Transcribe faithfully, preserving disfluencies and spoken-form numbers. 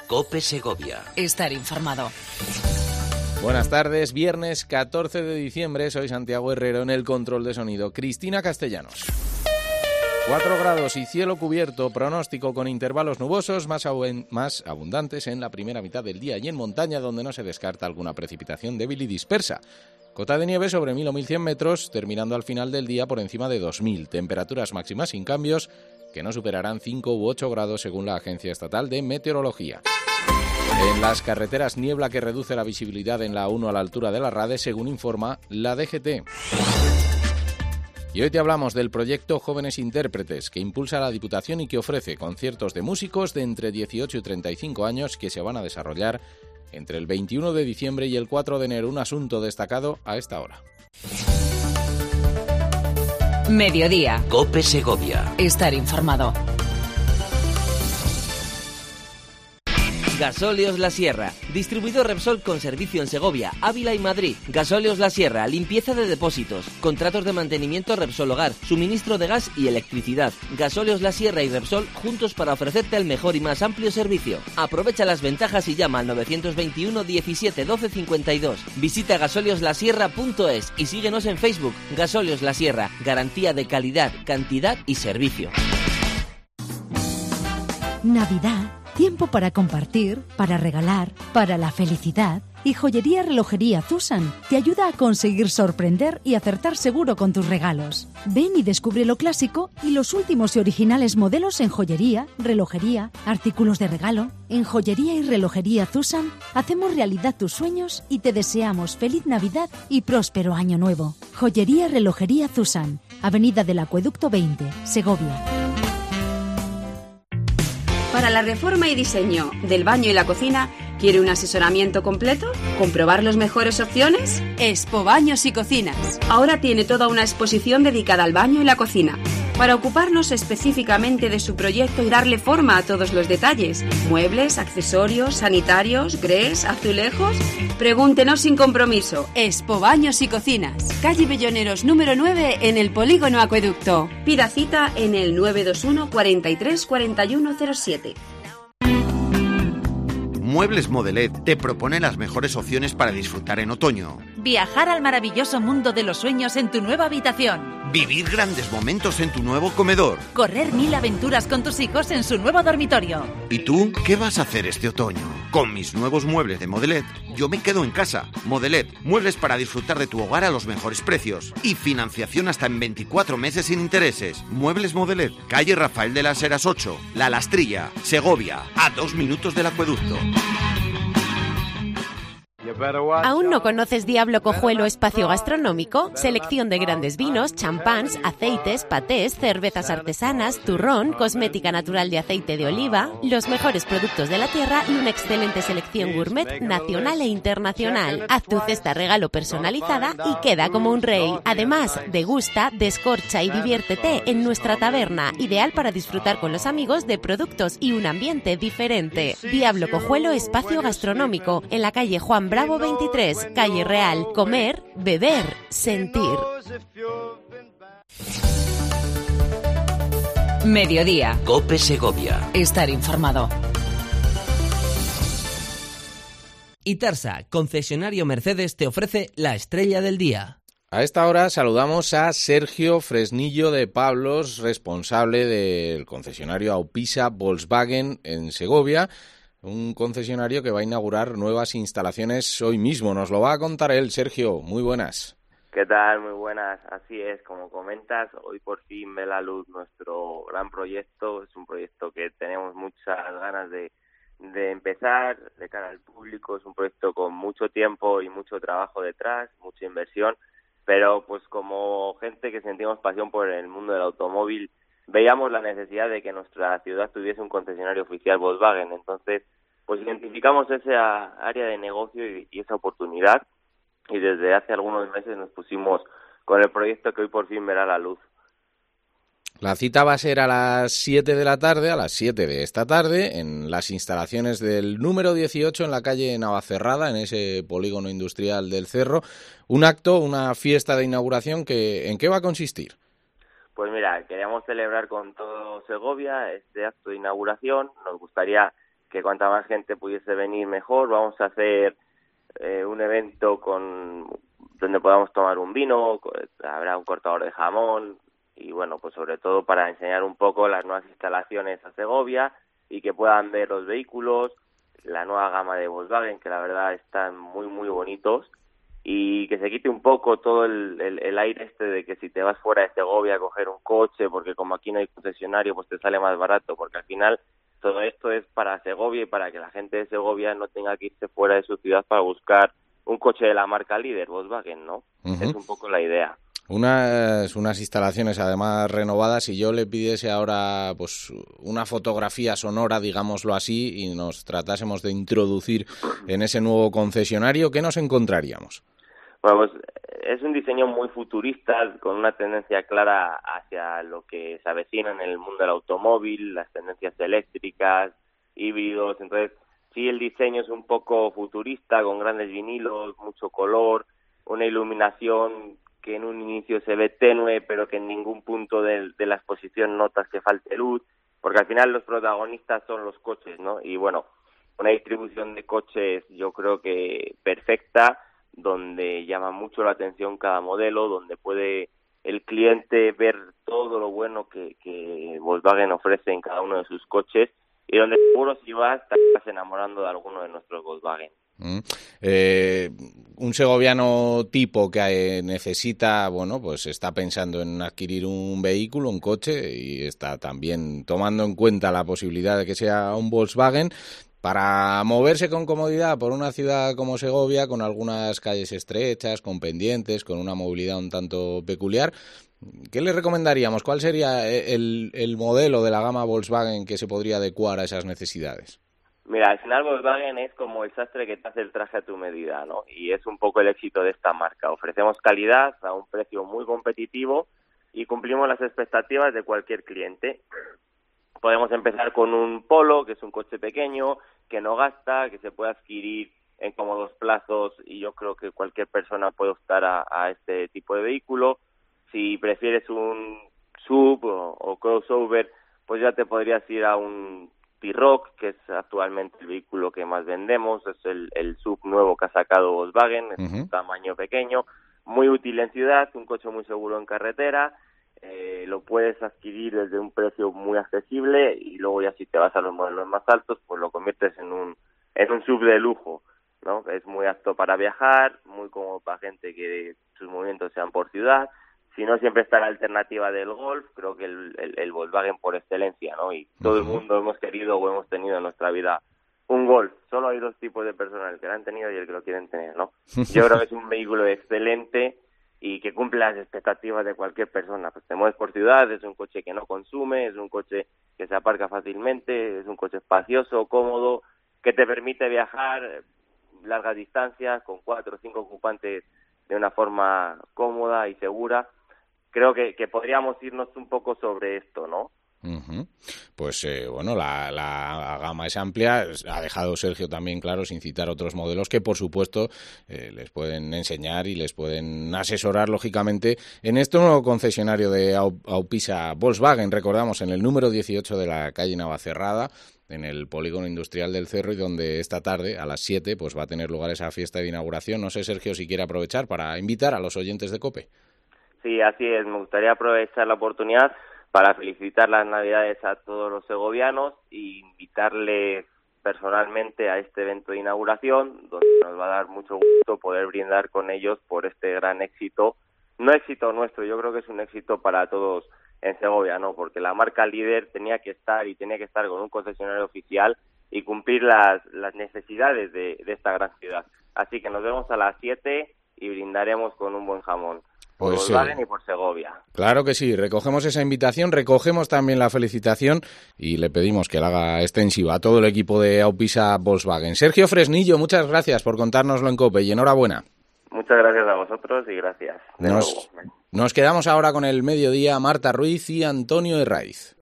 COPE Segovia. Estar informado. Buenas tardes, viernes catorce de diciembre, soy Santiago Herrero, en el control de sonido Cristina Castellanos. cuatro grados y cielo cubierto, pronóstico con intervalos nubosos más, abu- más abundantes en la primera mitad del día y en montaña, donde no se descarta alguna precipitación débil y dispersa. Cota de nieve sobre mil o mil cien metros, terminando al final del día por encima de dos mil. Temperaturas máximas sin cambios que no superarán cinco u ocho grados según la Agencia Estatal de Meteorología. En las carreteras, niebla que reduce la visibilidad en la A uno a la altura de la Rade, según informa la D G T. Y hoy te hablamos del proyecto Jóvenes Intérpretes, que impulsa la Diputación y que ofrece conciertos de músicos de entre dieciocho y treinta y cinco años que se van a desarrollar entre el veintiuno de diciembre y el cuatro de enero, un asunto destacado a esta hora. Mediodía. COPE Segovia. Estar informado. Gasóleos La Sierra, distribuidor Repsol con servicio en Segovia, Ávila y Madrid. Gasóleos La Sierra, limpieza de depósitos, contratos de mantenimiento Repsol Hogar, suministro de gas y electricidad. Gasóleos La Sierra y Repsol juntos para ofrecerte el mejor y más amplio servicio. Aprovecha las ventajas y llama al novecientos veintiuno diecisiete doce cincuenta y dos. Visita gasóleos la sierra punto es y síguenos en Facebook. Gasóleos La Sierra, garantía de calidad, cantidad y servicio. Navidad. Tiempo para compartir, para regalar, para la felicidad. Y Joyería Relojería Zusan te ayuda a conseguir sorprender y acertar seguro con tus regalos. Ven y descubre lo clásico y los últimos y originales modelos en joyería, relojería, artículos de regalo. En Joyería y Relojería Zusan hacemos realidad tus sueños y te deseamos feliz Navidad y próspero año nuevo. Joyería Relojería Zusan, Avenida del Acueducto veinte, Segovia. Para la reforma y diseño del baño y la cocina, ¿quiere un asesoramiento completo? ¿Comprobar las mejores opciones? Expo Baños y Cocinas. Ahora tiene toda una exposición dedicada al baño y la cocina, para ocuparnos específicamente de su proyecto y darle forma a todos los detalles. Muebles, accesorios, sanitarios, grés, azulejos. Pregúntenos sin compromiso. Expo Baños y Cocinas. Calle Belloneros número nueve en el Polígono Acueducto. Pida cita en el nueve dos uno cuarenta y tres cuarenta y uno cero siete. Muebles Modelet te propone las mejores opciones para disfrutar en otoño. Viajar al maravilloso mundo de los sueños en tu nueva habitación. Vivir grandes momentos en tu nuevo comedor. Correr mil aventuras con tus hijos en su nuevo dormitorio. ¿Y tú qué vas a hacer este otoño? Con mis nuevos muebles de Modelet, yo me quedo en casa. Modelet, muebles para disfrutar de tu hogar a los mejores precios. Y financiación hasta en veinticuatro meses sin intereses. Muebles Modelet, calle Rafael de las Heras ocho, La Lastrilla, Segovia, a dos minutos del acueducto. ¿Aún no conoces Diablo Cojuelo Espacio Gastronómico? Selección de grandes vinos, champáns, aceites, patés, cervezas artesanas, turrón, cosmética natural de aceite de oliva, los mejores productos de la tierra y una excelente selección gourmet nacional e internacional. Haz tu cesta regalo personalizada y queda como un rey. Además, degusta, descorcha y diviértete en nuestra taberna, ideal para disfrutar con los amigos de productos y un ambiente diferente. Diablo Cojuelo Espacio Gastronómico, en la calle Juan Bravo veintitrés, calle Real. Comer, beber, sentir. Mediodía. COPE Segovia. Estar informado. Itarsa, concesionario Mercedes, te ofrece la estrella del día. A esta hora saludamos a Sergio Fresnillo de Pablos, responsable del concesionario Aupisa Volkswagen en Segovia. Un concesionario que va a inaugurar nuevas instalaciones hoy mismo. Nos lo va a contar él. Sergio, muy buenas. ¿Qué tal? Muy buenas. Así es, como comentas, hoy por fin ve la luz nuestro gran proyecto. Es un proyecto que tenemos muchas ganas de, de empezar de cara al público. Es un proyecto con mucho tiempo y mucho trabajo detrás, mucha inversión, pero pues como gente que sentimos pasión por el mundo del automóvil, veíamos la necesidad de que nuestra ciudad tuviese un concesionario oficial Volkswagen. Entonces, pues identificamos esa área de negocio y, y esa oportunidad, y desde hace algunos meses nos pusimos con el proyecto que hoy por fin verá la luz. La cita va a ser a las siete de la tarde, a las siete de esta tarde, en las instalaciones del número dieciocho en la calle Navacerrada, en ese polígono industrial del Cerro. Un acto, una fiesta de inauguración, que ¿en qué va a consistir? Pues mira, queríamos celebrar con todo Segovia este acto de inauguración. Nos gustaría que cuanta más gente pudiese venir mejor. Vamos a hacer eh, un evento con donde podamos tomar un vino, habrá un cortador de jamón y bueno, pues sobre todo para enseñar un poco las nuevas instalaciones a Segovia y que puedan ver los vehículos, la nueva gama de Volkswagen, que la verdad están muy muy bonitos, y que se quite un poco todo el, el, el aire este de que si te vas fuera de Segovia a coger un coche, porque como aquí no hay concesionario, pues te sale más barato, porque al final todo esto es para Segovia y para que la gente de Segovia no tenga que irse fuera de su ciudad para buscar un coche de la marca líder, Volkswagen, ¿no? Uh-huh. Es un poco la idea. Unas, unas instalaciones además renovadas. Si yo le pidiese ahora pues una fotografía sonora, digámoslo así, y nos tratásemos de introducir en ese nuevo concesionario, ¿qué nos encontraríamos? Bueno, pues es un diseño muy futurista, con una tendencia clara hacia lo que se avecina en el mundo del automóvil, las tendencias eléctricas, híbridos. Entonces, sí, el diseño es un poco futurista, con grandes vinilos, mucho color, una iluminación que en un inicio se ve tenue, pero que en ningún punto de, de la exposición notas que falte luz, porque al final los protagonistas son los coches, ¿no? Y bueno, una distribución de coches yo creo que perfecta, donde llama mucho la atención cada modelo, donde puede el cliente ver todo lo bueno que, que Volkswagen ofrece en cada uno de sus coches, y donde seguro si vas te estás enamorando de alguno de nuestros Volkswagen. Mm. Eh, un segoviano tipo que necesita, bueno, pues está pensando en adquirir un vehículo, un coche, y está también tomando en cuenta la posibilidad de que sea un Volkswagen, para moverse con comodidad por una ciudad como Segovia, con algunas calles estrechas, con pendientes, con una movilidad un tanto peculiar. ¿Qué le recomendaríamos? ¿Cuál sería el, el modelo de la gama Volkswagen que se podría adecuar a esas necesidades? Mira, al final Volkswagen es como el sastre que te hace el traje a tu medida, ¿no? Y es un poco el éxito de esta marca. Ofrecemos calidad a un precio muy competitivo y cumplimos las expectativas de cualquier cliente. Podemos empezar con un Polo, que es un coche pequeño, que no gasta, que se puede adquirir en cómodos plazos, y yo creo que cualquier persona puede optar a, a este tipo de vehículo. Si prefieres un sub o, o crossover, pues ya te podrías ir a un T-Roc, que es actualmente el vehículo que más vendemos, es el, el sub nuevo que ha sacado Volkswagen, es uh-huh. un tamaño pequeño, muy útil en ciudad, un coche muy seguro en carretera. Eh, lo puedes adquirir desde un precio muy accesible, y luego ya si te vas a los modelos más altos, pues lo conviertes en un en un sub de lujo, ¿no? Es muy apto para viajar, muy cómodo para gente que sus movimientos sean por ciudad. Si no, siempre está la alternativa del Golf, creo que el, el, el Volkswagen por excelencia, ¿no? Y todo el mundo hemos querido o hemos tenido en nuestra vida un Golf. Solo hay dos tipos de personas, el que lo han tenido y el que lo quieren tener, ¿no? Yo creo que es un vehículo excelente y que cumple las expectativas de cualquier persona. Pues te mueves por ciudad, es un coche que no consume, es un coche que se aparca fácilmente, es un coche espacioso, cómodo, que te permite viajar largas distancias con cuatro o cinco ocupantes de una forma cómoda y segura. Creo que, que podríamos irnos un poco sobre esto, ¿no? Uh-huh. Pues eh, bueno, la, la gama es amplia. Ha dejado Sergio también claro, sin citar otros modelos, que por supuesto eh, les pueden enseñar y les pueden asesorar, lógicamente, en este nuevo concesionario de Aupisa Volkswagen. Recordamos, en el número dieciocho de la calle Navacerrada, en el polígono industrial del Cerro, y donde esta tarde a las siete pues va a tener lugar esa fiesta de inauguración. No sé, Sergio, si quiere aprovechar para invitar a los oyentes de COPE. Sí, así es. Me gustaría aprovechar la oportunidad para felicitar las Navidades a todos los segovianos e invitarles personalmente a este evento de inauguración, donde nos va a dar mucho gusto poder brindar con ellos por este gran éxito. No éxito nuestro, yo creo que es un éxito para todos en Segovia, ¿no? Porque la marca líder tenía que estar y tenía que estar con un concesionario oficial y cumplir las, las necesidades de, de esta gran ciudad. Así que nos vemos a las siete y brindaremos con un buen jamón. Por pues, Volkswagen eh, y por Segovia. Claro que sí, recogemos esa invitación, recogemos también la felicitación y le pedimos que la haga extensiva a todo el equipo de Aupisa Volkswagen. Sergio Fresnillo, muchas gracias por contárnoslo en COPE y enhorabuena. Muchas gracias a vosotros y gracias. De nos, nos quedamos ahora con el mediodía, Marta Ruiz y Antonio Herraiz.